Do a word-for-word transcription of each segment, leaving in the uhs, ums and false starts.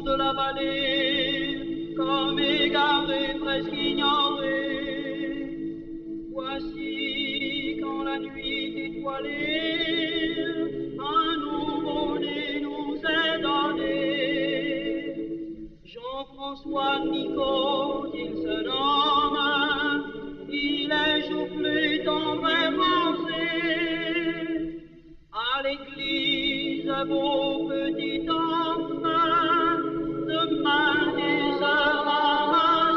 de la vallée, comme égaré, presque ignoré. Voici quand la nuit étoilée, un nouveau-né nous est donné. Jean-François Nico, il se nomme, il est joufflu en révancé. À l'église, beau petit enfant, demain il sera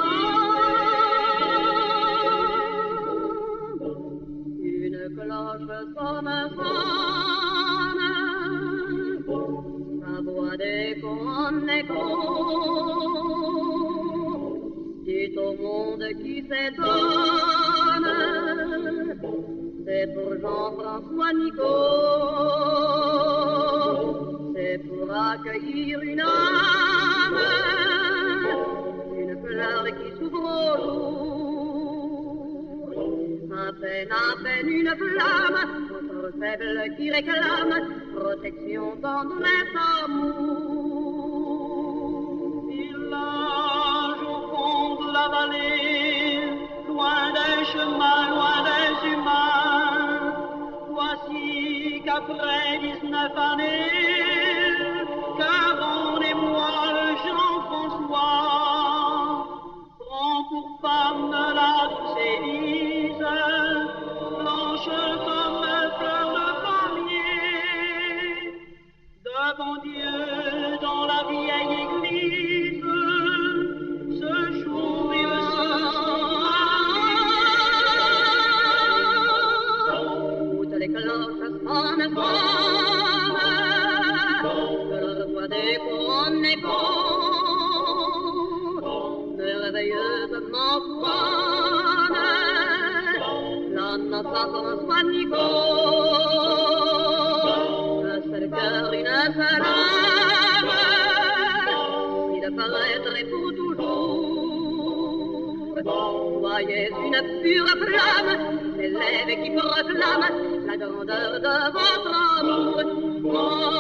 magnifié. Une cloche sonne, sonne, sa voix d'écho en écho, dit au monde qui s'étonne, c'est pour Jean-François Nico, c'est pour accueillir une âme, une fleur qui s'ouvre au jour. À peine, à peine une flamme, notre faible qui réclame protection, tendresse, amour. Village au fond de la vallée, loin des chemins, loin des humains. Voici qu'après dix-neuf années, qu'avant les mois le Jean-François prend pour femme la douce Élise, blanche comme fleur de palmier, devant Dieu dans la vieille église. Ce jour il se les cloches sonnent, sonnent, que leur voix d'écho en écho, merveilleusement couronne la noce à François Nico. Un seul cœur, une seule âme, il paraîtrait pour toujours. Voyez une pure flamme, s'élève et qui proclame la grandeur de votre amour. Oh,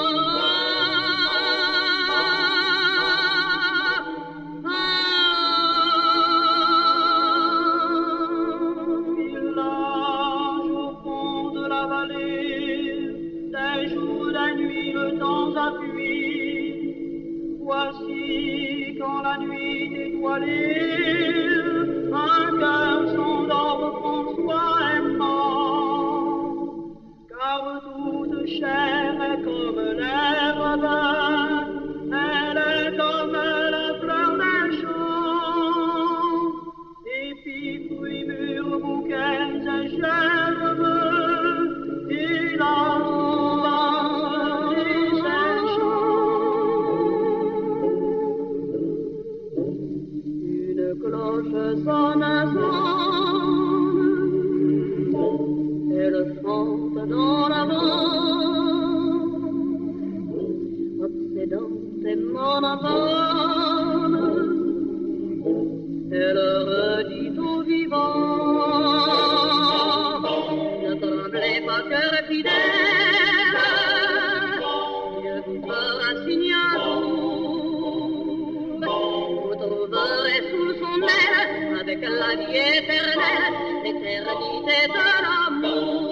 ah, village au fond de la vallée, des jours, des nuits, le temps appuie. Voici quand la nuit étoilée, un cœur s'endort, François aimant, car toute chair est comme l'herbe, elle est comme la fleur d'un champ, épis, fruits, mûrs, bouquets et gerbes, il a souvent dit ses chants. Une cloche sonne, sonne, elle chante dans la vente, obsédante et monotone, elle redit aux vivants, ne tremblez pas, cœur fidèle, Dieu vous fera signe un jour, vous trouverez sous son aile, avec la vie éternelle, l'éternité de l'amour.